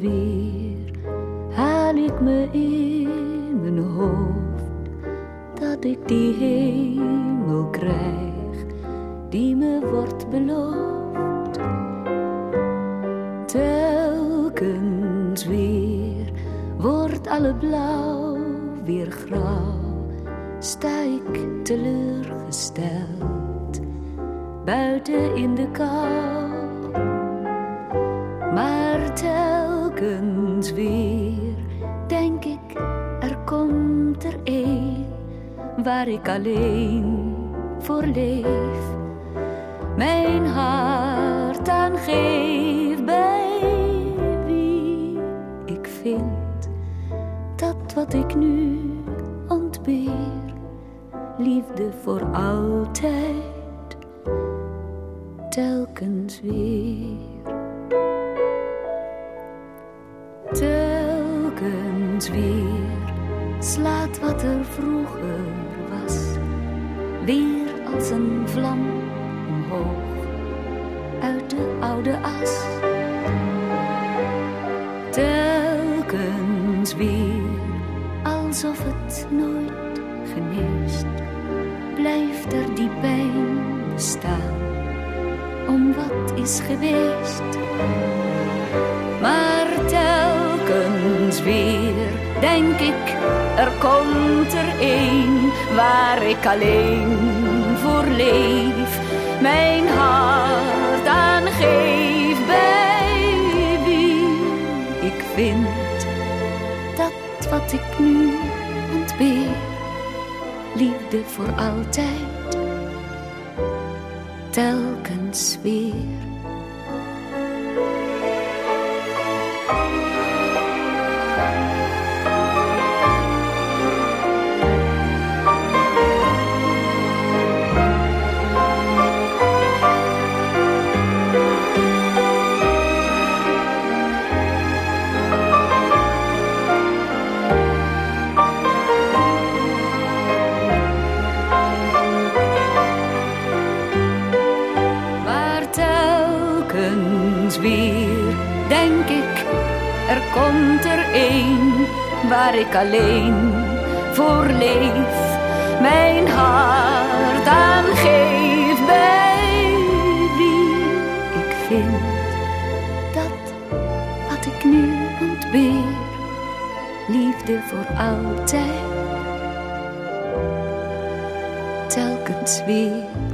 weer haal ik me in mijn hoofd dat ik die hemel krijg die me wordt beloofd. Telkens weer wordt alle blauw weer grauw, sta ik teleurgesteld buiten in de kou. Maar telkens weer denk ik, er komt er een waar ik alleen voor leef, mijn hart aan geef, bij wie ik vind dat wat ik nu ontbeer, liefde voor altijd, telkens weer. Telkens weer slaat wat er vroeger was weer als een vlam omhoog uit de oude as. Telkens weer alsof het nooit geneest, blijft er die pijn bestaan om wat is geweest. Maar telkens weer denk ik, er komt er een waar ik alleen voor leef, mijn hart aan geef, bij wie ik vind dat wat ik nu ontbeer, liefde voor altijd, telkens weer. Weer denk ik, er komt er een waar ik alleen voor leef, mijn hart aan geef, bij wie ik vind dat wat ik nu ontbeer, liefde voor altijd, telkens weer.